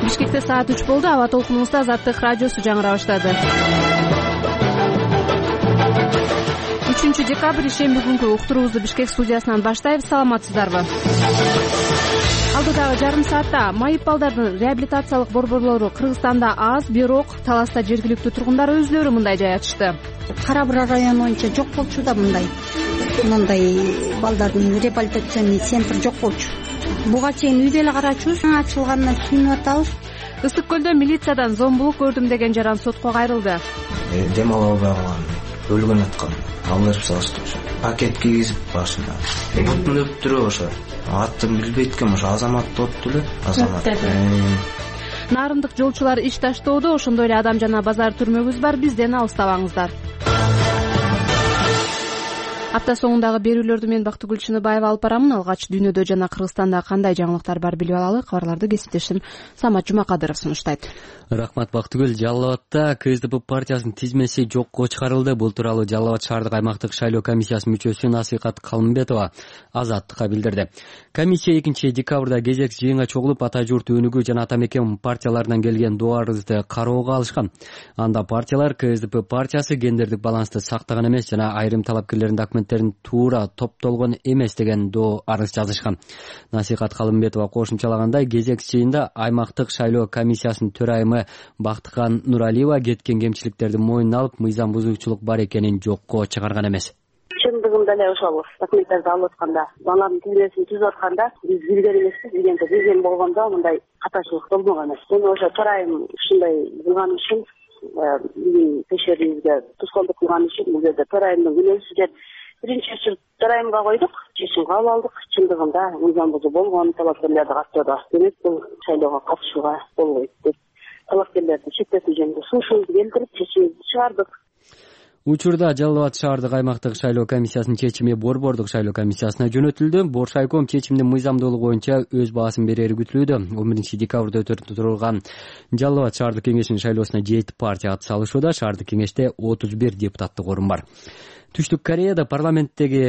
Бишкекте саат 3 болду. Аба толкунубузда Азаттык радиосу жаңыра баштады. 3-декабрь ишемби күнкү уктуруубузду Бишкек студиясынан баштайбыз. Саламатсыздарбы? Алдыдагы жарым саатта майып балдардын реабилитациялык борборлору Кыргызстанда аз, бирок Таласта жергиликтүү тургундар өзүлөрү мындай жай ачышты. Кара Бура району боюнча жок болчу да мындай балдардын реабилитационный центр жок болчу. Буга чейин үйдө эле карачубуз, ачылганына сүйүнүп атабыз. Ысык көлдө милициядан зомбулук көрдүм деген жаран сотко кайрылды. Дем ала албай калган, өлгөн аткан. Алып салышты ошо. Пакет кийгизип башына. Бутун өптүрүп ошо. Атын билбейт экен, ошо Азамат отту эле. Азамат. Нарымдык жолчулар иш таштоодо, ошондой эле Адам жана базар түрмөгүбүз бар. Бизден алыстабаңыздар. Апта соңундагы берүүлөрдү мен Бактыгүл Чыныбаева алып барамын. Алгач дүйнөдө жана Кыргызстанда кандай жаңылыктар бар билип алалы. Кабарларды кесиптешим Самат Жумакадыров сунуштайт. Рахмат Бактыгүл. Жалал Абадта КСДП партиясынын тизмеси жокко чыгарылды. Бул тууралуу Жалал Абад шаардык аймактык шайлоо комиссиясынын мүчөсү Насыйкат Калымбетова Азаттыкка билдирди. Комиссия 2-декабрда кезек жыйынга чогулуп, ата журт өнүгүү жана ата мекен партияларынан келген доо арызды кароого алышкан. Анда партиялар КСДП партиясы гендердик балансты сактаган эмес жана айрым талапкерлердин документтерин туура топтолгон эмес деген доо арыз жазышкан. Насыйкат Калымбетова кошумчалагандай, кезек жыйында аймактык шайлоо комиссиясынын төрайымы Бактыкан Нуралиева кеткен кемчиликтерди мойнуна алып, мыйзам бузуучулук бар экенин жокко чыгарган эмес. Чындыгында эле ошол документтерди алып атканда, баланын тизмесин түзүп атканда биз билген эмеспиз, билген болгондо мындай катачылык болмогон эмес. Муну ошо төрайым ушундай кылган үчүн, биздин текшерүүбүзгө тоскоолдук кылган үчүн бул жерде төрайымдын күнөөсү деп биринчи учур төрайымга койдук, чечим кабыл алдык. Чындыгында мыйзам бузуу болгон, талапкерлерди каттоодо демек бул шайлоого катышууга болбойт деп талапкерлерди чектетүү жөнүндө сунушубузду келтирип чечимди чыгардык. Учурда Жалал Абад шаардык аймактык шайлоо комиссиясынын чечими Борбордук шайлоо комиссиясына жөнөтүлдү. Боршайком чечимдин мыйзамдуулугу боюнча өз баасын берери күтүлүүдө. 11-декабрда өтөрүлгөн Жалал Абад шаардык кеңешинин шайлоосуна 7 партия ат салышууда. Шаардык кеңеште 31 депутаттык орун бар. Түштүк Кореяда парламенттеги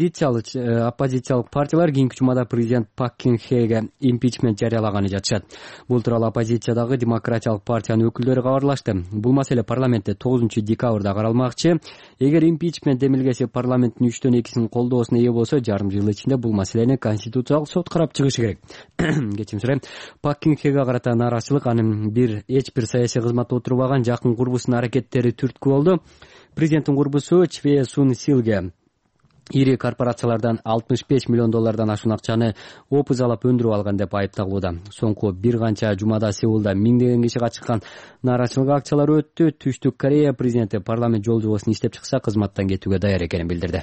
оппозициялык партиялар кийинки жумада президент Пак Кын Хеге импичмент жарыялаганы жатышат. Бул тууралуу оппозициядагы Демократиялык партиянын өкүлдөрү кабарлашты. Бул маселе парламентте 9-декабрда каралмакчы. Эгер импичмент демилгеси парламенттин 3/2-синин колдоосуна ээ болсо, жарым жыл ичинде бул маселени Конституциялык сот карап чыгышы керек. Кечирим сурайм. Пак Кын Хеге карата нааразычылык анын эч бир саясий кызматта отурбаган жакын курбусунун аракеттери түрткү болду. Президенттин курбусу Чве Сун Силге ири корпорациялардан $65 миллион ашуун акчаны опузалап өндүрүп алган деп айыпталууда. Соңку бир канча жумада Сеулда миңдеген киши катышкан нааразычылык акциялары өттү. Түштүк Корея президенти парламент жол жобосун иштеп чыкса, кызматтан кетүүгө даяр экенин билдирди.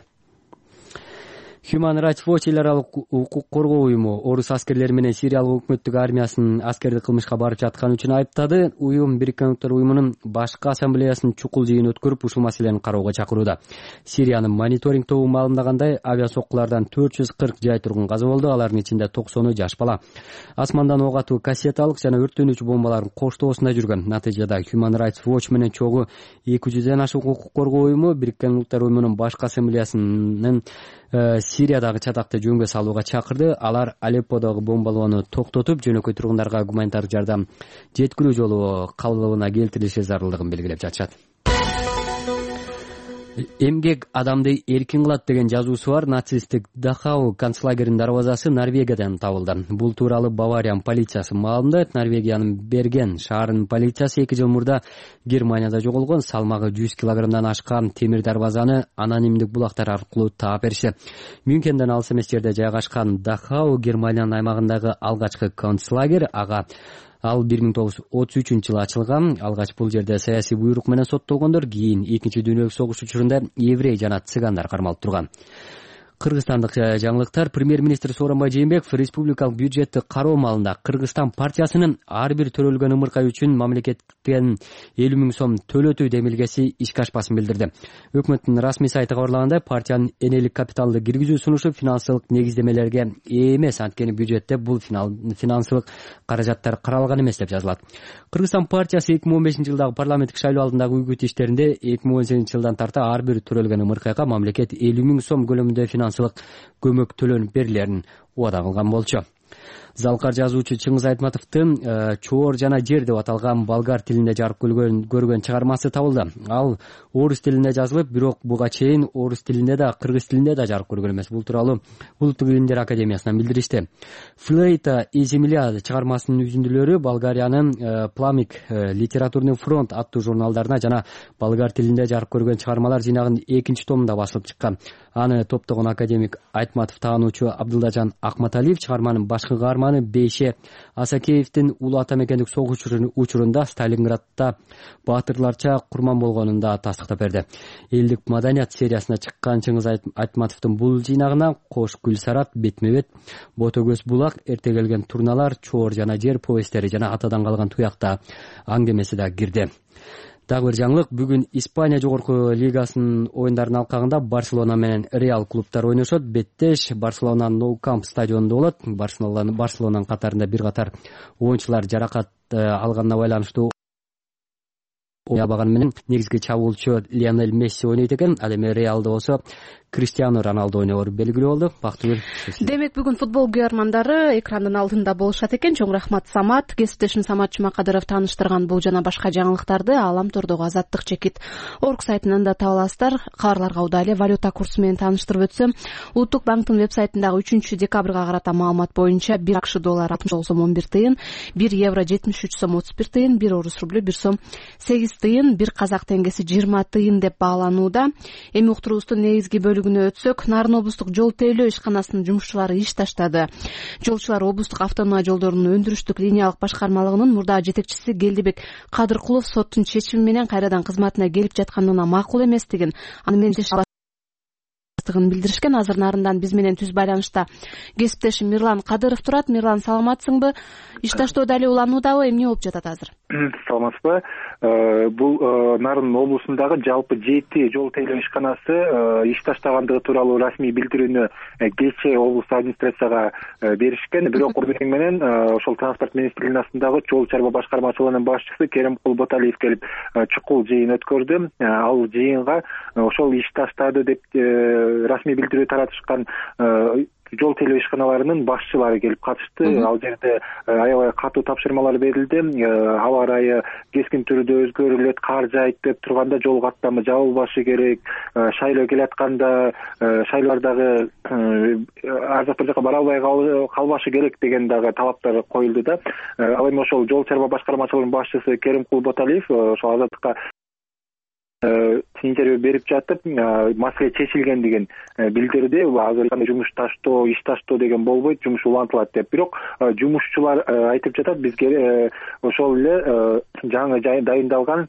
Human Rights Watch эл аралык укук коргоо уюму орус аскерлери менен Сириялык өкмөттүк армиясынын аскердик кылмышка барып жатканы үчүн айыптады. Уюм Бириккен Уттар уюмунун башкы ассамблеясынын чукул жыйын өткөрүп, ушул маселени кароого чакырууда. Сириянын мониторинг тобу маалымдагандай, авиасоккулардан 440 жай тургун каза болду, алардын ичинде 90-ы жаш бала. Асмандан ок атуу, кассеталык жана өрттөнүүчү бомбалардын коштоосунда жүргөн. Натыйжада Human Rights Watch менен чогуу 200ден ашык укук коргоо уюму Бириккен Уттар уюмунун башкы ассамблеясынын Сириядагы чатакты жөнгө салууга чакырды. Алар Алепподогу бомбалоону токтотуп, жөнөкөй тургундарга гуманитардык жардам жеткирүү жолу калыбына келтирилиши зарылдыгын белгилеп жатышат. Эмгек адамды эркин кылат деген жазуусу бар нацисттик Дахау концлагеринин дарбазасы Норвегиядан табылды. Бул тууралуу Бавариянын полициясы маалымдайт. Норвегиянын Берген шаарынын полициясы 2 жыл мурда Германияда жоголгон салмагы 100 килограммдан ашкан темир дарбазаны анонимдик булактар аркылуу таап беришти. Мюнхенден алыс эмес жерде жайгашкан Дахау Германиянын аймагындагы алгачкы концлагер. Ал 1933-жылы ачылган. Алгач бул жерде саясий буйрук менен соттолгондор, кийин 2-дүйнөлүк согуш учурунда еврей жана цыгандар кармалып турган. Кыргызстандык жаңылыктар. Премьер-министр Сооронбай Жээнбеков республикалык бюджетти кароо маалында Кыргызстан партиясынын ар бир төрөлгөн ымырка үчүн мамлекеттен 50 000 сом төлөтүү демилгеси ишке ашпасын билдирди. Өкмөттүн расмий сайты кабарлагандай, партиянын энелик капиталды киргизүү сунушу финансылык негиздемелерге ээ эмес, анткени бюджетте бул финансылык каражаттар каралган эмес деп жазылат. Кыргызстан партиясы 2015-жылдагы парламенттик шайлоо алдындагы үгүт иштеринде 2018-жылдан тарта ар бир төрөлгөн ымыркайга мамлекет 50 000 сом көлөмүндө финансылык көмөк төлөнүп берилерин убада кылган болчу. Залкар жазуучу Чыңгыз Айтматовдун Чоор жана жер деп аталган болгар тилинде жарык көргөн чыгармасы табылды. Ал орус тилинде жазылып, бирок буга чейин орус тилинде да, кыргыз тилинде да жарык көргөн эмес. Бул тууралуу Улуттук илимдер академиясынан билдиришти. Флейта и земля чыгармасынын үзүндүлөрү Болгариянын Пламик литературный фронт аттуу журналдарына жана болгар тилинде жарык көргөн чыгармалар жыйнагынын 2-томунда басылып чыккан. Аны топтогон академик Айтматов таануучу Абдылдажан Акматалиев чыгарманын башкы каарманы Бейше Асакеевдин улуу ата мекендик согуш учурунда Сталинградда баатырларча курман болгонун да тастыктап берди. Элдик маданият сериясына чыккан Чыңгыз Айтматовдун бул жыйнагына Кош Гүлсарат, Бетме-бет, Ботөгөз булак, Эрте келген турналар, Чоор жана жер повесттери жана атадан калган туякта аңдемеси да кирди. Дагы бир жаңылык, бүгүн Испания жогорку лигасынын оюндарынын алкагында Барселона менен Реал клубтары ойношот. Беттеш Барселонанын Nou Camp стадионунда болот. Барселонанын катарында бир катар оюнчулар жаракат алганына байланыштуу ойнабаганы менен негизги чабуулчу Лионель Месси ойнойт экен. Ал эми Реалда болсо Криштиано Роналдо ойногору белгилүү болду. Бактыгүл. Демек бүгүн футбол күйөрмандары экрандын алдында болушат экен. Чоң рахмат Самат. Кесиптешим Самат Жумакадыров тааныштырган бул жана башка жаңылыктарды Алам Тордогу Азаттык чекит орг сайтынан да таба аласыздар. Кабарларга удаал эле валюта курсу менен тааныштырып өтсөм, Улуттук банктын вебсайтындагы 3-декабрга карата маалымат боюнча 1 АКШ доллары 69 сом 11 тыйын, 1 евро 73 сом 31 тыйын, 1 орус рублю 1 сом 8 тыйын, 1 казак теңгеси 20 тыйын деп бааланууда. Эми уктуруубуздун негизги бөлүгүнө өтсөк, Нарын облустук жол тейлөө ишканасынын жумушчулары иш таштады. Жолчулар облустук автоунаа жолдорунун өндүрүштүк линиялык башкармалыгынын мурдагы жетекчиси Келдибек Кадыркулов соттун чечими менен кайрадан кызматына келип жатканына макул эместигин, аны менен билдиришкен. Азыр Нарындан биз менен түз байланышта кесиптешим Мирлан Кадыров турат. Мирлан, саламатсыңбы? Иш таштоо дали улануудабы? Эмне болуп жатат азыр? Саламатсызбы? Бул Нарын облусундагы жалпы 7 жол тейлөө ишканасы иш таштагандыгы тууралуу расмий билдирүүнү кечээ облустук администрацияга беришкен. Бирок урмең менен ошол транспорт министрлигинин астындагы жол чарба башкармачылыгынын башчысы Керимкул Боталиев келип чукул жыйын өткөрдү. Ал жыйынга ошол иш таштады деп расмий билдирүү таратышкан жол тейлөө ишканаларынын башчылары келип катышты. Ал жерде аябай катуу тапшырмалар берилди. Аба ырайы кескин түрдө өзгөрүлөт, кар жаайт деп турганда жол каттамы жабылбашы керек, шайлоо келатканда шайлоордагы ар жак бир жака бара албай калбашы керек деген дагы талаптар коюлду да. Ал эми ошол жол чарба башкармачылыгынын башчысы Керимкул Боталиев ошол Азаттыкка интервью берип жатып, маселе чечилгендигин билдирди. Азыр жумуш таштоо, иш таштоо деген болбойт, жумуш улантылат деп. Бирок жумушчулар айтып жатат, бизге ошол эле жаңы дайындалган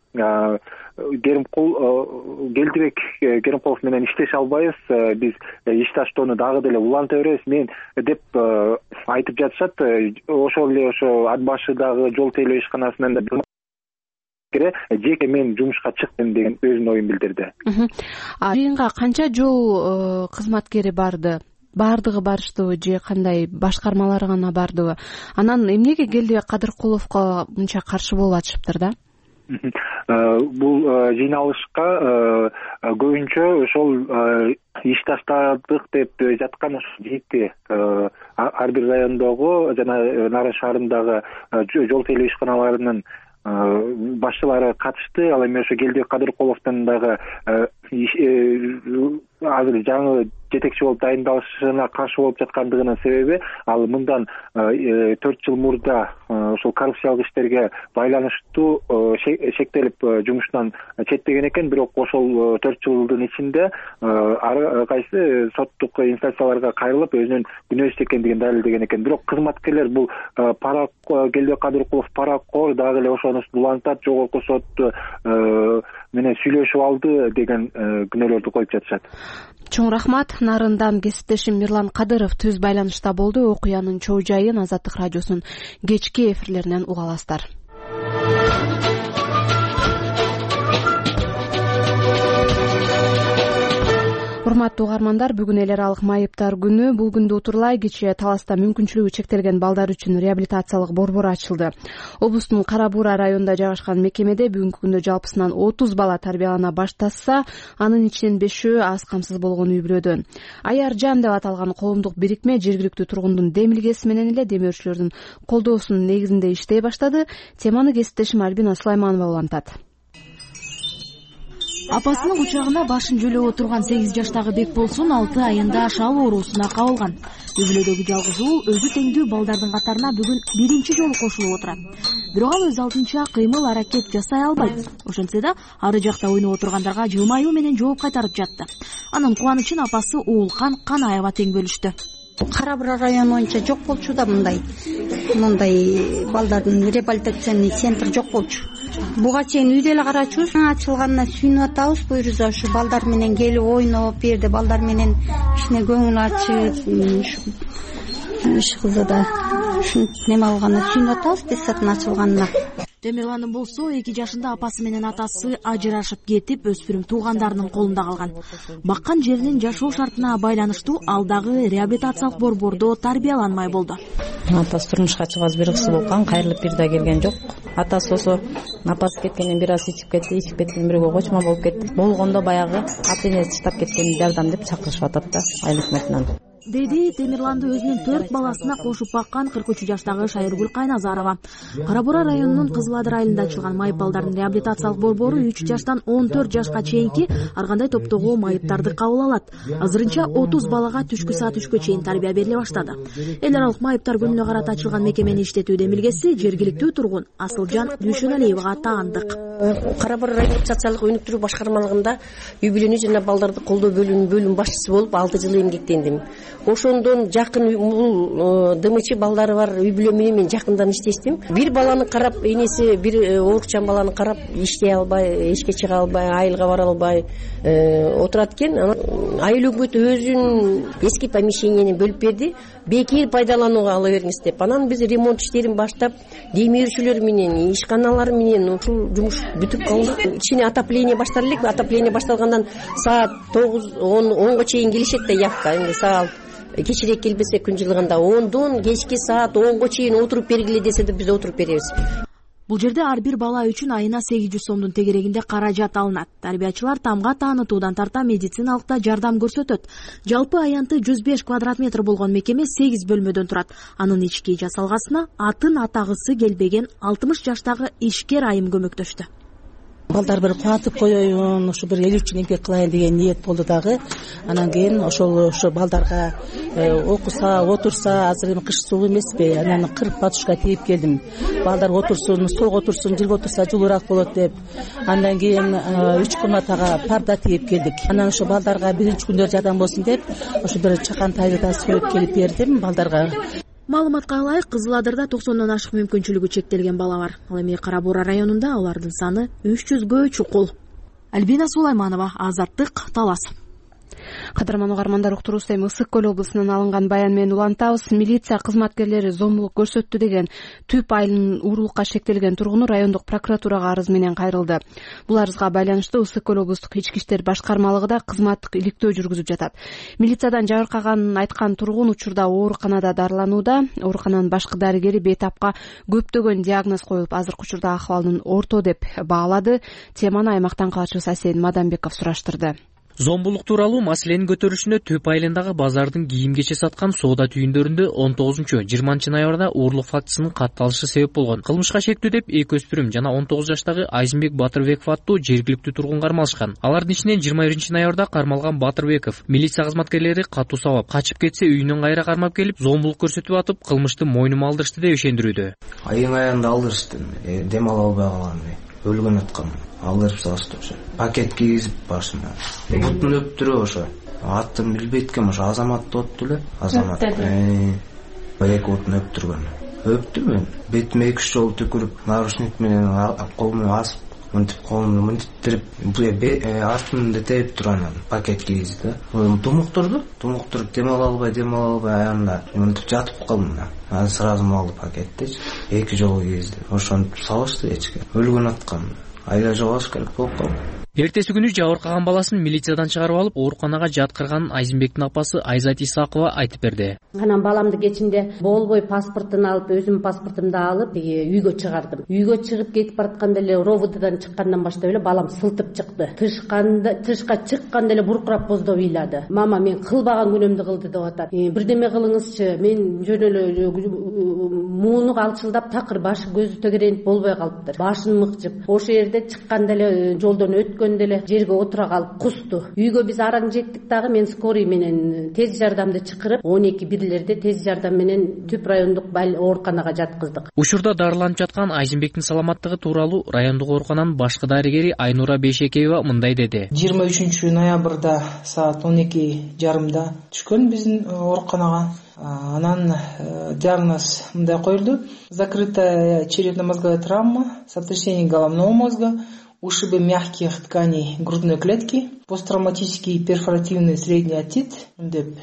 Келдибек Керимкулов менен иштеше албайбыз, биз иш таштоону дагы деле уланта беребиз мен деп айтып жатышат. Ошол эле ошо ат башыдагы жол тейлөө ишканасынан да жеке мен жумушка чыктым деген өзүнүн оюн билдирди. Жыйынга канча жол кызматкери барды? Бардыгы барыштыбы же кандай башкармалары гана бардыбы? Анан эмнеге Келдибек Кадыркуловго мынча каршы болуп атышыптыр да? Бул жыйналышка көбүнчө ошол иш таштадык деп жаткан жети ар бир райондогу жана Нарын шаарындагы жол тейлөө ишканаларынын башчылары катышты. Ал эми ошо Келдибек Кадыркуловдун дагы азыр жаңы жетекчи болуп дайындалышына каршы болуп жаткандыгынын себеби ал мындан 4 жыл мурда ошол коррупциялык иштерге байланыштуу шектелип жумушунан четтеген экен. Бирок ошол 4 жылдын ичинде ар кайсы соттук инстанцияларга кайрылып өзүнүн күнөөсүз экендигин далилдеген экен. Бирок кызматкерлер бул Келдибек Кадыркулов паракор, дагы эле ошону улантат, жогорку сот менен сүйлөшүп алды деген күнөөлөрдү коюп жатышат. Чоң рахмат. Нарындан кесиптешим Мирлан Кадыров түз байланышта болду. Окуянын чоо жайын Азаттык радиосунун кечки эфирлеринен уга аласыздар. урматтуу угармандар, бүгүн эл аралык майыптар күнү. Бул күндү утурлай кечээ Таласта мүмкүнчүлүгү чектелген балдар үчүн реабилитациялык борбор ачылды. Облустун Кара Буура районунда жайгашкан мекемеде бүгүнкү күндө жалпысынан 30 бала тарбиялана башташса, анын ичинен 5-өө аз камсыз болгон үй бүлөдөн. Аяр жан деп аталган коомдук бирикме жергиликтүү тургундун демилгеси менен эле демөөрчүлөрдүн колдоосунун негизинде иштей баштады. Теманы кесиптешим Альбина Сулайманова улантат. Апасынын кучагына башын жөлөп отурган 8 жаштагы Бекболсун 6 айында шал оорусуна кабылган. Үй бүлөдөгү жалгыз уул өзү теңдүү балдардын катарына бүгүн биринчи жолу кошулуп отурат. Бирок ал өз алдынча кыймыл аракет жасай албайт. Ошентсе да ары жакта ойноп отургандарга жылмаюу менен жооп кайтарып жатты. Анын кубанычын апасы Уулкан Канаева тең бөлүштү. Кара Буура району боюнча жок болчу да мындай балдардын реабилитационный центр жок болчу. Буга чейин үйдө эле карачубуз. Ачылганына сүйүнүп атабыз. Буюрса ушу балдар менен келип ойноп, бу жерде балдар менен кичине көңүл ачып, иш кылды да неме алганына сүйүнүп атабыз детсадын ачылганына. Темирланын болсо 2 жашында апасы менен атасы ажырашып кетип, өспүрүм туугандарынын колунда калган. Баккан жеринин жашоо шартына байланыштуу ал дагы реабилитациялык борбордо тарбияланмай болду. Атасы турмушка чыгабыз бир кыз болгон, кайрылып бир да келген жок. Атасы болсо апасы кеткенден бир аз ичип кеткен бирөөгө кочмо болуп кетти. Болгондо баягы ата-энеси чыдап кеткен жардам деп чакырышып атат да айлык метинен. Деди Темирланды өзүнүн 4 баласына кошуп баккан 43 жаштагы Шайыргүл Кайназарова. Кара Буура районунун Кызыл Адыр айылында ачылган майып балдардын реабилитациялык борбору 3 жаштан 14 жашка чейинки ар кандай топтогу майыптарды кабыл алат. Азырынча 30 балага түшкү саат 3кө чейин тарбия бериле баштады. Эл аралык майыптар күнүнө карата ачылган мекемени иштетүү демилгеси жергиликтүү тургун Асылжан Дүйшөналиевага таандык. Кара Буура райондук социалдык өнүктүрүү башкармалыгында үй бүлөнү жана балдарды колдоо бөлүм башчысы болуп 6 жыл эмгектендим. Ошондон жакын бул ДМЧ балдары бар үй бүлө менен мен жакындан иштештим. Бир баланы карап, энеси бир оорукчан баланы карап иштей албай, эшикке чыга албай, айылга бара албай отурат экен. Айыл өкмөтү өзүнүн эски помещениени бөлүп берди. Бекер пайдаланууга ала бериңиз деп. Анан биз ремонт иштерин баштап, демирчүлөр менен, ишканалар менен ушул жумуш бүтүп калды. Кичине отопление баштар элек. Отопление башталгандан саат 9-10го чейин келишет да явка. Эми саат кечирээк келбесе күн жылыгында 10дон кечки саат 10го чейин отуруп бергиле десе да биз отуруп беребиз. Бул жерде ар бир бала үчүн айына 800 сомдун тегерегинде каражат алынат. Тарбиячылар тамга таанытуудан тарта медициналык да жардам көрсөтөт. Жалпы аянты 105 квадрат метр болгон мекеме 8 бөлмөдөн турат. Анын ички жасалгасына атын атагысы келбеген 60 жаштагы ишкер айым көмөктөштү. Балдар бир кубантып коеюн, ушу бир эл үчүн эмгек кылайын деген ниет болду дагы. Анан кийин ошол балдарга окуса, отурса, азыр эми кыш суук эмеспи, анан 40 подушка тийип келдим. Балдар отурсун, соок отурсун, жылып отурса жылуураак болот деп. Андан кийин 3 комнатага парда тийип келдик. Анан ошо балдарга биринчи күндөр жардам болсун деп, ошо бир чакантайды да сөөп келип бердим балдарга. Маалыматка ылайык, Кызыл Адырда 90дон ашык мүмкүнчүлүгү чектелген бала бар. Ал эми Кара Буура районунда алардын саны 300гө чукул. Альбина Сулайманова, Азаттык, Талас. Кадырман угармандар, уктуруусу эми Ысык Көл облусунан алынган баян менен улантабыз. Милиция кызматкерлери зомбулук көрсөттү деген Түп айылынын уурулукка шектелген тургуну райондук прокуратурага арыз менен кайрылды. Бул арызга байланыштуу Ысык Көл облустук ички иштер башкармалыгы да кызматтык иликтөө жүргүзүп жатат. Милициядан жабыркаганын айткан тургун учурда ооруканада дарыланууда. Оорукананын башкы дарыгери бейтапка көптөгөн диагноз коюлуп, азыркы учурда акыбалын орто деп баалады. Теманы аймактан калчыбыз Асен Мадамбеков сураштырды. Зомбулук тууралуу маселени көтөрүшүнө Түп айылындагы базардын кийим кече саткан соода түйүндөрүндө 19-20 ноябрда уурлук фактысынын катталышы себеп болгон. Кылмышка шектүү деп 2 өспүрүм жана 19 жаштагы Айзымбек Батырбеков аттуу жергиликтүү тургун кармалышкан. Алардын ичинен 21 ноябрда кармалган Батырбеков милиция кызматкерлери катуу сабап качып кетсе үйүнөн кайра кармап келип, зомбулук көрсөтүп атып, кылмышты мойнума алдырышты деп ишендирүүдө. Айын аягында алдырышты. Дем ала албай калган. Өлгөн аткан. Алдырып салышты ошо. Пакет кийгизип башына. Бутун өптүрүп ошо. Атын билбейт экен, ошо Азамат отту эле. Азамат. Эки бутун өптүргөн. Өптүм мен. Бетиме 2-3 жолу түкүрүп, наручник менен колумду асып, мынтип колумду мынтиптирип, артымды терип турган пакет кийгизди да. Тумуктуруп дем ала албай аягында мынтип жатып калдым да. Сразу алды пакеттечи. 2 жолу кийгизди. Ошону салышты эчке. Өлгөн аткан. айла жабаш керек болуп калды. Эртеси күнү жабыркаган баласын милициядан чыгарып алып, ооруканага жаткырганын Айзимбектин апасы Айзат Исакова айтып берди. Анан баламды кечинде болбой паспортун алып, өзүмдүн паспортумду алып, үйгө чыгардым. Үйгө чыгып кетип баратканда эле РОВДдан чыккандан баштап эле балам сылтып чыкты. Тышка чыкканда эле буркурап боздоп ыйлады. Мама, мен кылбаган күнөөмдү кылды деп атат. Бирдеме кылыңызчы, мен жөн эле мууну алчылдап такыр башы көзү тегеренип болбой калыптыр. Башын мыкчып, ошол жерде чыкканда эле жолдон өткөндө эле жерге отура калып кусту. Үйгө биз араң жеттик дагы, мен скорый менен тез жардамды чакырып 12:01 тез жардам менен Түп райондук ооруканага жаткыздык. Учурда дарыланып жаткан Айзимбектин саламаттыгы тууралуу райондук оорукананын башкы дарыгери Айнура Бейшекеева мындай деди. 23 ноябрда саат 12:30 түшкөн биздин ооруканага. Анан диагноз мындай коюлду: закрытая черепно-мозговая травма, сотрясение головного мозга, ушибы мягких тканей грудной клетки, посттравматический перфоративный средний отит деп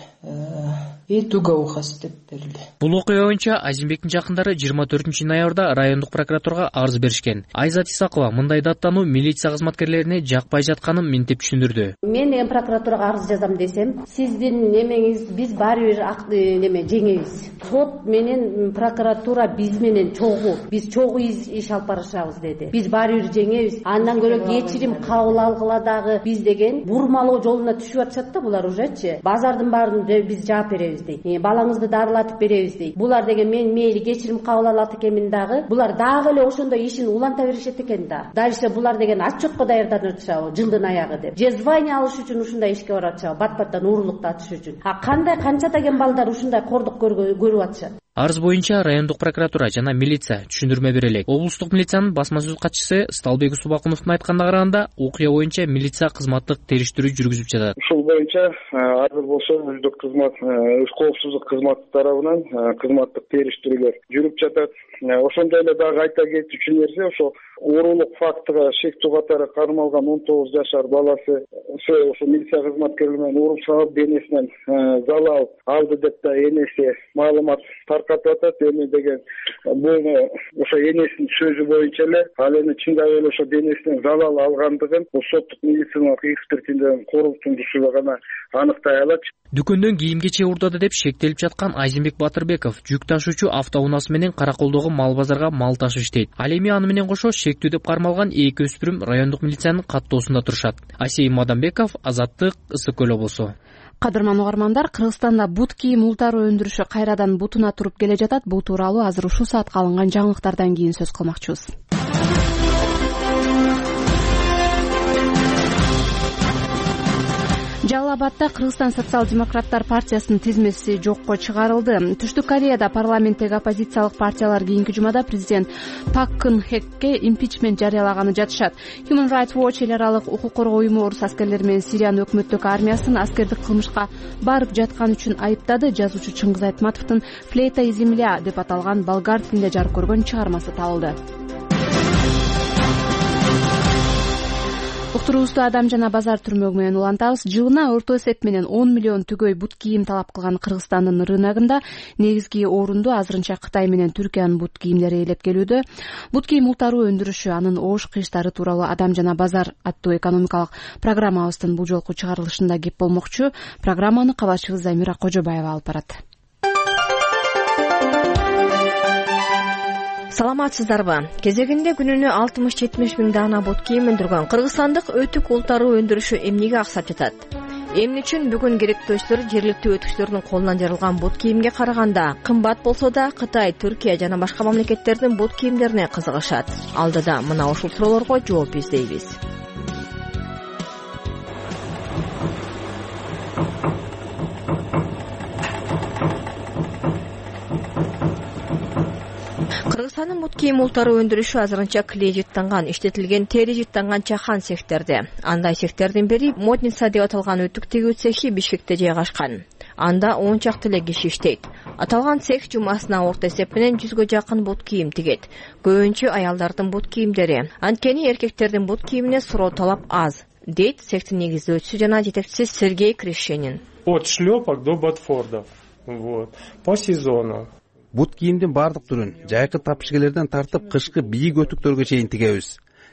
тугоухость деп берилди. Бул окуя боюнча Айзимбектин жакындары 24 ноябрда райондук прокуратурага арыз беришкен. Айзат Исакова мындай даттануу милиция кызматкерлерине жакпай жатканын мынтип түшүндүрдү. Мен прокуратурага арыз жазам десем, сиздин немеңиз биз баары бир неме жеңебиз. Сот менен прокуратура биз менен чогуу, биз чогуу иш алып барышабыз деди. Биз баары бир жеңебиз. Андан көрө кечирим кабыл алгыла дагы биз деген бурмалоо жолуна түшүп атышат да булар ужечи. Базардын баарын биз жаап беребиз дейт. Балаңызды дарылатып беребиз дейт. Булар деген мен мейли кечирим кабыл алат экенмин дагы. Булар дагы эле ошондой ишин уланта беришет экен да. Дальше булар деген отчетко даярданып атышабы жылдын аягы деп. Же звание алыш үчүн ушундай ишке барып атышабы, бат-баттан уурулукта атыш үчүн. Кандай канча деген балдар ушундай кордук көрүп атышат. Арыз боюнча райондук прокуратура жана милиция түшүндүрмө бере элек. Облустук милициянын басма сөз катчысы Сталбек Субакуновдун айтканына караганда, окуя боюнча милиция кызматтык териштирүү жүргүзүп жатат. Ушул боюнча азыр болсо өздүк кызмат, коопсуздук кызматы тарабынан кызматтык териштирүүлөр жүрүп жатат. Ошондой эле дагы айта кетүүчү нерсе, ошо уурулук фактыга шектүү катары кармалган 19 жашар баласы ошо милиция кызматкерлери менен уруп салып, денесинен залал алды деп да энеси маалымат таркатып атат. Эми деген бул ошо энесинин сөзү боюнча эле ал эми чындап эле ошо денесинен залал алгандыгын соттук медициналык экспертизанын корутундусу гана аныктай алат. Дүкөндөн кийим кече уурдады деп шектелип жаткан Айзимбек Батырбеков жүк ташуучу автоунаасы менен Караколдогу мал базарга мал ташыш дейт. Ал эми аны менен кошо шектүү деп кармалган эки өспүрүм райондук милициянын каттоосунда турушат. Асей Мадамбеков, Азаттык, Ысык Көл облусу. Кадырман угармандар, Кыргызстанда бут кийим ултаруу өндүрүшү кайрадан бутуна туруп келе жатат. Бул тууралуу азыр ушул саатка алынган жаңылыктардан кийин сөз кылмакчыбыз. Жалал-Абадда Кыргызстан социал-демократтар партиясынын тизмеси жокко чыгарылды. Түштүк Кореяда парламенттеги оппозициялык партиялар кийинки жумада президент Пак Кын Хекке импичмент жарыялаганы жатышат. Human Rights Watch эл аралык укук коргоо уюму орус аскерлери менен Сириянын өкмөттүк армиясын аскердик кылмышка барып жаткан үчүн айыптады. Жазуучу Чыңгыз Айтматовдун «Флейта и земля» деп аталган болгар тилинде жарык көргөн чыгармасы табылды. Уктуруубузду Адам жана базар түрмөгү менен улантабыз. Жылына орто эсеп менен 10 миллион түгөй бут кийим талап кылган Кыргызстандын рыногунда негизги орунду азырынча Кытай менен Түркиянын бут кийимдери ээлеп келүүдө. Бут кийим ултаруу өндүрүшү, анын оош кыйыштары тууралуу Адам жана базар аттуу экономикалык программабыздын бул жолку чыгарылышында кеп болмокчу. Программаны кабарчыбыз Замира Кожобаева алып барат. Саламатсыздарбы? Кезегинде күнүнө 60-70 миң даана бут кийим өндүргөн кыргызстандык өтүк ултаруу өндүрүшү эмнеге аксап жатат? Эмне үчүн бүгүн керектөөчүлөр жергиликтүү өтүкчүлөрдүн колунан жарылган бут кийимге караганда кымбат болсо да Кытай, Түркия жана башка мамлекеттердин бут кийимдерине кызыгышат? Алдыда мына ушул суроолорго жооп издейбиз. Кыргызстандын бут кийим ултаруу өндүрүшү азырынча клей жыттанган, иштетилген тери жыттанган чахан цехтерде. Андай цехтердин бири Модница деп аталган өтүк тигүү цехи Бишкекте жайгашкан. Анда 10 чакты эле киши иштейт. Аталган цех жумасына орто эсеп менен 100гө жакын бут кийим тигет. Көбүнчө аялдардын бут кийимдери. Анткени эркектердин бут кийимине суроо талап аз, дейт цехтин негиздөөчүсү жана жетекчиси Сергей Крещенин. От шлёпок до ботфордов. По сезону. Бут кийимдин бардык түрүн жайкы тапшыгелерден тартып кышкы бийик өтүктөргө чейин тигебиз.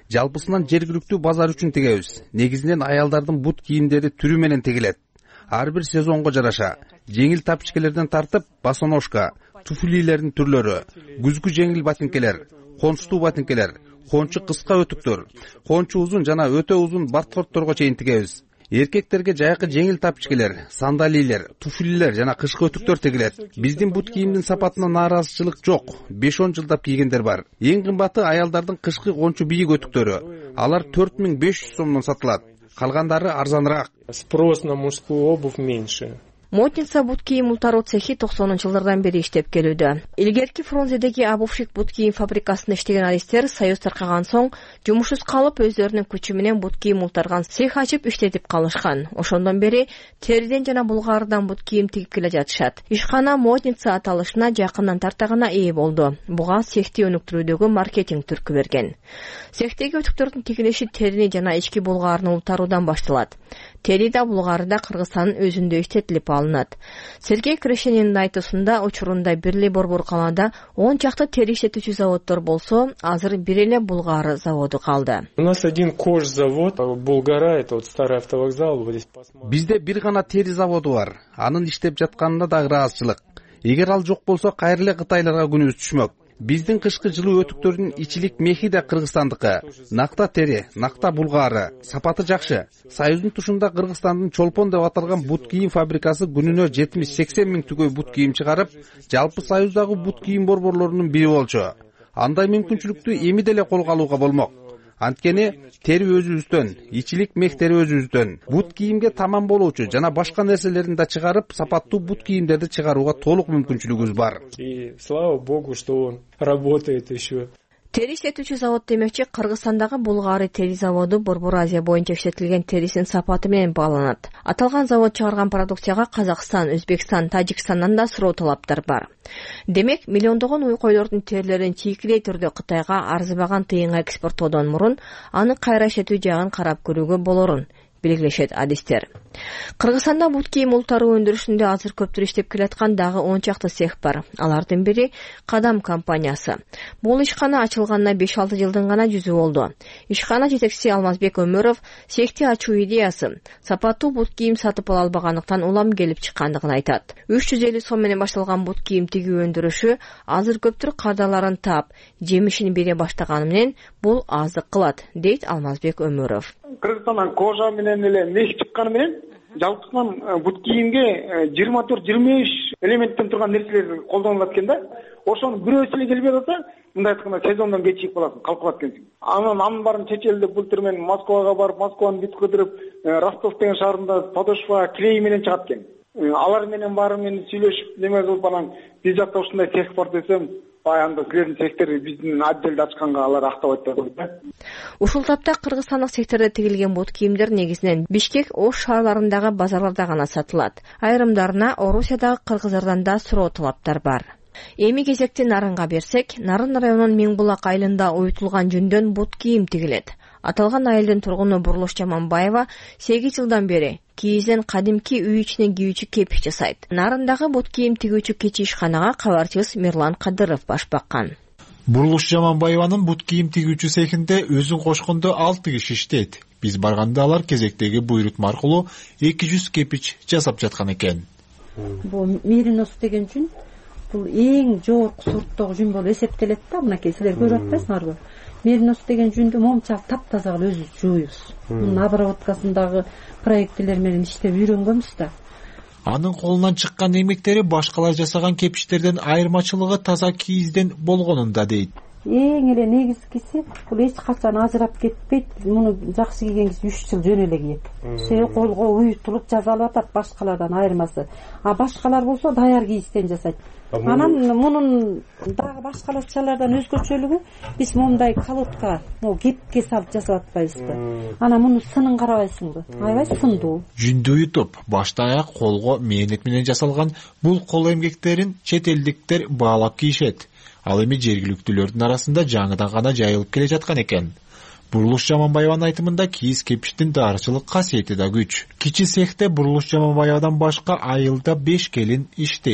Жалпысынан жергиликтүү базар үчүн тигебиз. Негизинен аялдардын бут кийимдери түрү менен тигилет. Ар бир сезонго жараша жеңил тапчкелерден тартып босоножка, туфлилердин түрлөрү, күзгү жеңил ботинкелер, кончтуу ботинкелер, кончу кыска өтүктөр, кончу узун жана өтө узун бартфордторго чейин тигебиз. Эркектерге жайкы жеңил тапчкелер, сандалийлер, туфлилер жана кышкы өтүктөр тигилет. Биздин бут кийимдин сапатына нааразычылык жок. 5-10 жылдап кийгендер бар. Эң кымбаты аялдардын кышкы кончу бийик өтүктөрү. Алар 4500 сомдон сатылат. Калгандары арзаныраак. Спрос на мужскую обувь меньше. Мотница бут кийим ултаруу цехи 90-жылдардан бери иштеп келүүдө. Илгерки Фрунзедеги обувщик бут кийим фабрикасында иштеген адистер союз таркаган соң жумушсуз калып өздөрүнүн күчү менен бут кийим ултарган цех ачып иштетип калышкан. Ошондон бери териден жана булгарыдан бут кийим тигип келе жатышат. Ишкана Мотница аталышына жакындан тартагана ээ болду. Буга цехти өнүктүрүүдөгү маркетинг түркү берген. Цехтеги өтүктөрдүн тигилиши терини жана ички булгарын ултаруудан башталат. Тери да булгары да Кыргызстандын өзүндө иштетилип алынат. Сергей Крешенинин айтуусунда учурунда бир эле борбор калаада 10 чакты тери иштетүүчү заводдор болсо, азыр бир эле булгары заводу калды. У нас один кожзавод, Булгара, это вот старый автовокзал, вот здесь посмотрим. Бизде бир гана тери заводу бар. Анын иштеп жатканына да ыраазычылык. Эгер ал жок болсо, кайра эле Кытайларга күнүбүз түшмөк. Биздин кышкы жылуу өтүктөрдүн ичилик мехи да Кыргызстандыкы. Накта тери, накта булгары, сапаты жакшы. Союздун тушунда Кыргызстандын Чолпон деп аталган бут кийим фабрикасы күнүнө 70-80 миң түгөй бут кийим чыгарып, жалпы Союздагы бут кийим борборлорунун бири болчу. Андай мүмкүнчүлүктү эми деле колго алууга болмок. Анткени тери өзүбүздөн, ичилик мехтери өзүбүздөн. Бут кийимге таман болуучу жана башка нерселерин да чыгарып, сапаттуу бут кийимдерди чыгарууга толук мүмкүнчүлүгүбүз бар. И слава богу, что он работает еще. Тери иштетүүчү завод демекчи, Кыргызстандагы Булгары тери заводу Борбор Азия боюнча иштетилген терисинин сапаты менен багланат. Аталган завод чыгарган продукцияга Казакстан, Өзбекстан, Тажикстандан да суроо талаптар бар. Демек, миллиондогон уй койлордун терилерин чийкилей түрдө Кытайга арзыбаган тыйынга экспорттоодон мурун аны кайра иштетүү жагын карап көрүүгө болорун белгилешет адистер. Кыргызстанда бут кийим ултаруу өндүрүшүндө азыр көптүр иштеп келаткан дагы 10 чакты цех бар. Алардын бири Кадам компаниясы. Бул ишкана ачылганына 5-6 жылдын гана жүзү болду. Ишкана жетекчиси Алмазбек Өмөров цехти ачуу идеясы сапаттуу бут кийим сатып ала албагандыктан улам келип чыккандыгын айтат. 350 сом менен башталган бут кийим тигүү өндүрүшү азыр көптүр каадаларын таап, жемишин бере баштаганы менен бул аздык кылат, дейт Алмазбек Өмөров. Кыргызстандан кожа менен эле мех чыкканы менен жалпысынан бут кийимге 24-25 элементтен турган нерселер колдонулат экен да. Ошону бирөөсү эле келбей калса, мындай айтканда сезондон кечигип каласың, калкып экен. Анын баарын чечели деп былтыр мен Москвага барып, Москваны бүт көтөрүп, Ростов деген шаарында подошва клей менен чыгат экен. Алар менен баары менен сүйлөшүп, неме кылып анан биз жакта ушундай цех бар десем, баягында силердин цехтер биздин отделди ачканга алар актабайт деп да. Ушул тапта кыргызстандык цехтерде тигилген бут кийимдер негизинен Бишкек, Ош шаарларындагы базарларда гана сатылат. Айрымдарына Орусиядагы кыргыздардан да суроо талаптар бар. Эми кезекти Нарынга берсек, Нарын районунун Миңбулак айылында уютулган жүндөн бут кийим тигилет. Аталган айылдын тургуну Бурлуш Жаманбаева 8 жылдан бери кийизден кадимки үй ичинен кийүүчү кепиш жасайт. Нарындагы бут кийим тигүүчү кечи ишканага кабарчыбыз Мирлан Кадыров баш баккан. Бурлуш Жаманбаеванын бут кийим тигүүчү цехинде өзүн кошкондо 6 киши иштейт. Биз барганда алар кезектеги буйрутма аркылуу 200 кепич жасап жаткан экен. Бул меринос деген жүн, бул эң жогорку сорттогу жүн болуп эсептелет да, мынакей силер көрүп атпайсыңарбы? Меринос деген жүндү момчалап таптаза кылып өзүбүз жууйбуз. Мунун обработкасындагы проектилер менен иштеп үйрөнгөнбүз да. Анын колунан чыккан эмектери башкалар жасаган кепиштерден айырмачылыгы таза кийизден болгонунда дейт. Эң эле негизгиси бул эч качан ажырап кетпейт. Муну жакшы кийген киши 3 жыл жөн эле кийет. Все колго уютулуп жасалып атат башкалардан айырмасы. А башкалар болсо даяр кийизден жасайт. Анан мунун дагы башкаларчалардан өзгөчөлүгү биз момундай колодка, кепке салып жасап атпайбызбы? Анан муну сынын карабайсыңбы? Аябай сындуу. Жүндү уютуп, башта аяк колго мээнет менен жасалган бул кол эмгектерин чет элдиктер баалап кийишет. Ал эми жергиликтүүлөрдүн арасында жаңыдан гана жайылып келе жаткан экен. Бурлуш Жаманбаеванын айтымында кийиз кепиштин дарычылык касиети да күч. Кичи цехте Бурлуш Жаманбаевадан башка айылда 5 келин иштейт.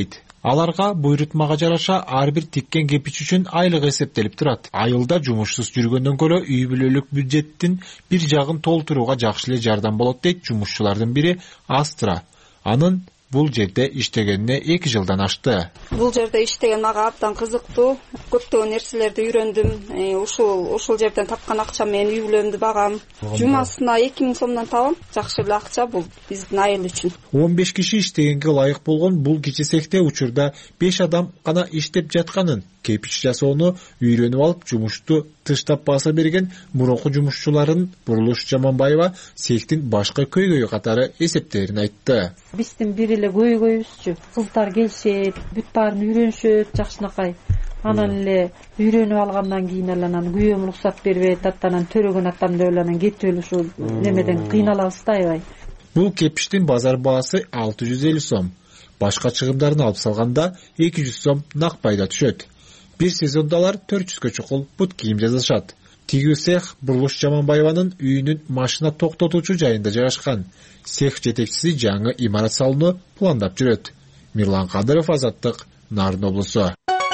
Аларга буйрутмага жараша ар бир тиккен кепич үчүн айлык эсептелип турат. Айылда жумушсуз жүргөндөн көрө үй бүлөлүк бюджеттин бир жагын толтурууга жакшы эле жардам болот дейт жумушчулардын бири Астра. Анын бул жерде иштегенине 2 жылдан ашты. Бул жерде иштеген мага абдан кызыктуу. Көптөгөн нерселерди үйрөндүм. Ушул жерден тапкан акча менен үй бүлөмдү багам. Жумасына 2000 сомдон табам. Жакшы эле акча бул биздин айыл үчүн. 15 киши иштегенге лайык болгон бул кичи цехте учурда 5 адам гана иштеп жатканын, кепич жасоону үйрөнүп алып жумушту тыштап баса берген мурунку жумушчуларын Бурулуш Жаманбаева цехтин башка көйгөйү катары эсептерин айтты. Биздин бир эле көйгөйүбүзчү, кыздар келишет, бүт баарын үйрөнүшөт жакшынакай. Анан эле үйрөнүп алгандан кийин эле анан күйөөм уруксат бербейт, аттанан төрөгөн аттам деп эле анан кетип эле ушул немеден кыйналабыз да аябай. Бул кепиштин базар баасы 650 сом. Башка чыгымдарын алып салганда 200 сом нак пайда түшөт. Bir сезонда алар 400 чукул бут кийим жасашат. Тигүү цех Бурулуш Жаманбаеванын үйүнүн машина токтотуучу жайында жайгашкан. Цех жетекчиси жаңы имарат салууну пландап жүрөт. Мирлан Кадыров, Азаттык, Нарын облусу.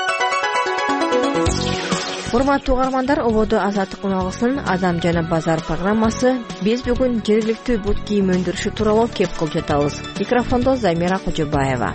Урматтуу угармандар, ободо Азаттык уналгысынын Адам жана базар программасы. Биз бүгүн жергиликтүү бут кийим өндүрүшү тууралуу кеп кылып жатабыз. Микрофондо Замира Кожобаева.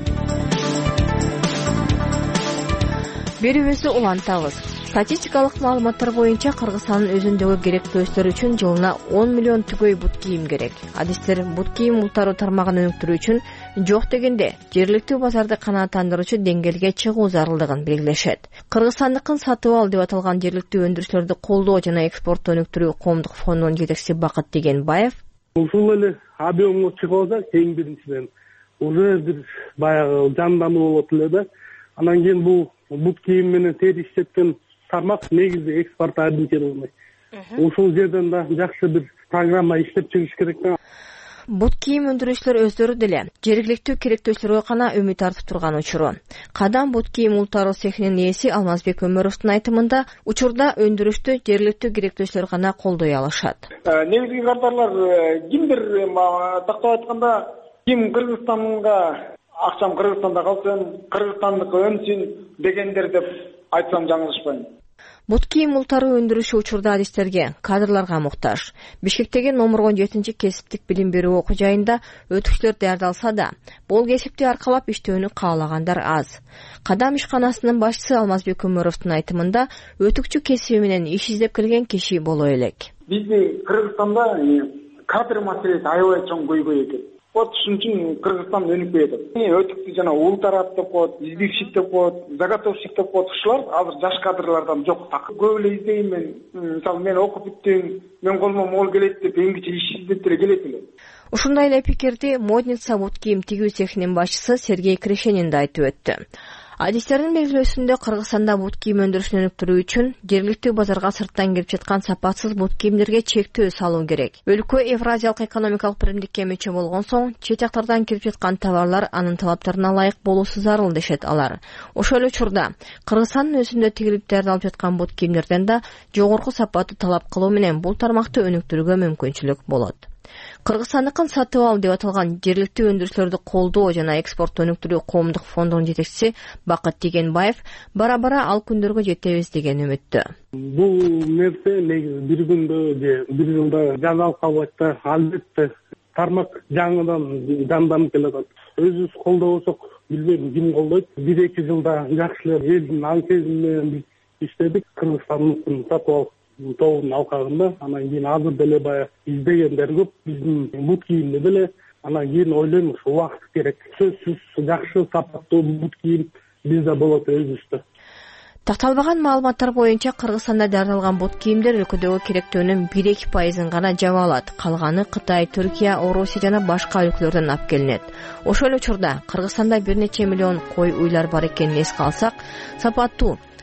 Берүүбүздү улантабыз. Статистикалык маалыматтар боюнча Кыргызстандын өзүндөгү керектөөстөр үчүн жылына 10 миллион түгөй бут кийим керек. Адистер бут кийим ултаруу тармагын өнүктүрүү үчүн жок дегенде жергиликтүү базарды канааттандыруучу деңгээлге чыгуу зарылдыгын белгилешет. Кыргызстандыкын сатып ал деп аталган жергиликтүү өндүрүшлөрдү колдоо жана экспортту өнүктүрүү коомдук фондунун жетекчиси Бакыт Дегенбаев ушул эле объемго чыгып алса эң биринчиден уже бир баягы жандануу болот эле да. Анан кийин бул бут кийим менен тери иштеткен тармак негизи экспорт ориентир болмой. Ушул жерден да жакшы бир программа иштеп чыгыш керек да. Бут кийим өндүрүүчүлөр өздөрү деле жергиликтүү керектөөчүлөргө гана үмүт артып турган учуру. Кадам бут кийим ултаруу цехинин ээси Алмазбек Өмөровдун айтымында учурда өндүрүштү жергиликтүү керектөөчүлөр гана колдой алышат. Негизги катарлар кимдир тактап айтканда ким Кыргызстанга акчам Кыргызстанда калсын, Кыргызстандыкы өнсүн дегендер деп айтсам жаңылышпайм. Бут кийим ултаруу өндүрүшү учурда адистерге, кадрларга муктаж. Бишкектеги номер 17 кесиптик билим берүү окуу жайында өтүкчүлөр даярдалса да, бул кесипти аркалап иштөөнү каалагандар аз. Кадам ишканасынын башчысы Алмазбек Өмөровдун айтымында өтүкчү кесиби менен иш издеп келген киши боло элек. Биздин Кыргызстанда кадр маселеси аябай чоң көйгөй экен. Вот ушун үчүн Кыргызстан өнүкпөй атат. Өтүктү жана ултарат деп коет, издикчик деп коет, заготовщик деп коет. Ушулар азыр жаш кадрлардан жок. Көп эле издейм мен. Мисалы мен окуп бүттүм, мен колума могул келет деп эңгиче иш издеп деле келет эле. Ушундай эле пикирди Модница бут кийим тигүү цехинин башчысы Сергей Крешенин да айтып өттү. Адистердин белгилөөсүндө Кыргызстанда бут кийим өндүрүшүн өнүктүрүү үчүн жергиликтүү базарга сырттан келип жаткан сапатсыз бут кийимдерге чектөө салуу керек. Өлкө Евразиялык экономикалык биримдикке мүчө болгон соң, чет жактардан келип жаткан товарлар анын талаптарына ылайык болуусу зарыл дешет алар. Ошол эле учурда Кыргызстандын өзүндө тигилип даярдалып жаткан бут кийимдерден да жогорку сапатты талап кылуу менен бул тармакты өнүктүрүүгө мүмкүнчүлүк болот. Кыргызстандыкын сатып ал деп аталган жергиликтүү өндүрүшлөрдү колдоо жана экспортту өнүктүрүү коомдук фондунун жетекчиси Бакыт Дегенбаев бара-бара ал күндөргө жетебиз деген үмүттө. Бул нерсе негизи бир күндө же бир жылда жазалып калбайт да, албетте тармак жаңыдан жанданып келатат. Өзүбүз колдобосок, билбейм ким колдойт. 1-2 жылда жакшы эле элдин аң сезими менен иштедик. Кыргызстандын сатып ал тобунун алкагында, анан кийин азыр деле баягы издегендер көп. Биздин бут кийимди деле анан кийин ойлойм, ушу убакыт керек. Сөзсүз жакшы сапаттуу бут кийим бизде болот өзүбүздө. Такталбаган маалыматтар боюнча Кыргызстанда даярдалган бут кийимдер өлкөдөгү керектөөнүн 1-2% гана жаба алат. Калганы Кытай, Түркия, Орусия жана башка өлкөлөрдөн алып келинет. Ошол эле учурда Кыргызстанда бир нече миллион кой уйлар бар экенин эске алсак, сапаттуу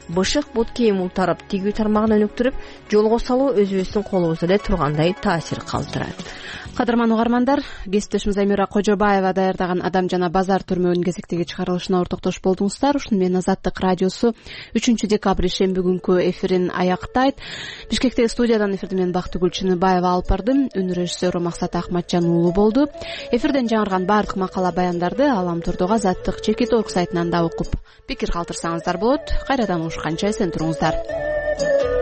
бышык, бут кийим ултарып, тигүү тармагын өнүктүрүп, жолго салуу өзүбүздүн колубузда эле тургандай таасир калтырат. Кадырман угармандар, кесиптешим Замира Кожобаева даярдаган Адам жана базар төрмөгүнүн кезектеги чыгарылышына ортоктош болдуңуздар. Ушуну менен Азаттык радиосу 3 декабрь шемби күнкү эфирин аяктайт. Бишкектеги студиядан эфирди мен Бактыгүл Чыныбаева алып бардым. Үн режиссеру Максат Ахматжан уулу болду. Эфирден жаңырган баардык макала баяндарды Алам турдук Азаттык чекит орг сайтынан да окуп, пикир калтырсаңыздар болот. Кайрадан угушканча эсен туруңуздар.